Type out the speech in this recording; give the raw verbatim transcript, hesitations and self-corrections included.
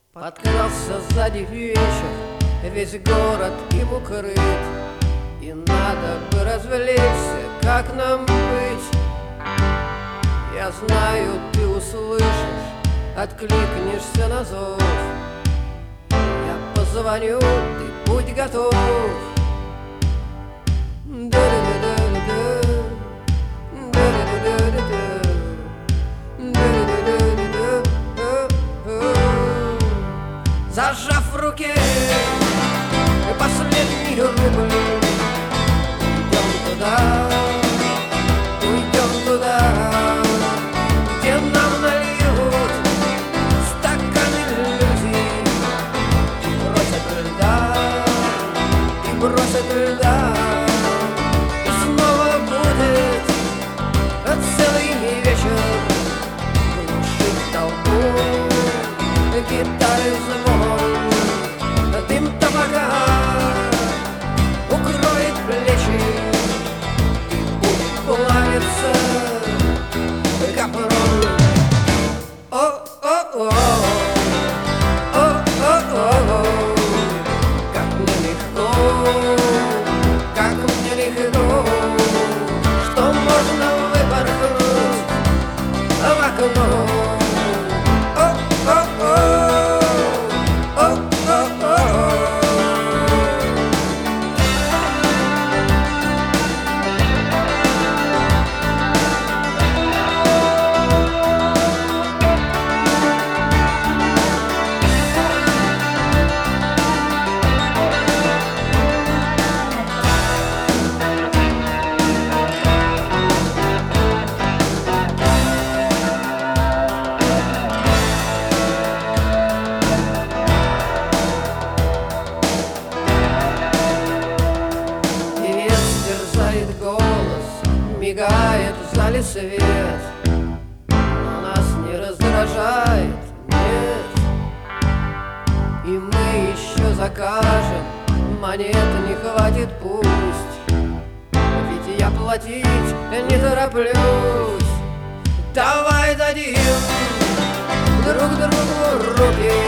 Подкрался сзади вечер, весь город им укрыт, и надо бы развлечься, как нам быть? Я знаю, ты услышишь, откликнешься на зов. Я позвоню, ты будь готов. Зажав в руке последний рубль, уйдем туда, уйдем туда, где нам нальют стаканы люди и бросят льда, и бросят льда, и снова будет целый вечер глушить толпу. Гитары звон, дым табака укроет плечи, и будет плавиться капрон. О-о-о, о-о-о, как мне легко, как мне легко, что можно выпорхнуть в окно. Мигает в зале свет, но нас не раздражает, нет. И мы еще закажем, монет не хватит, пусть, ведь я платить не тороплюсь. Давай дадим друг другу руки,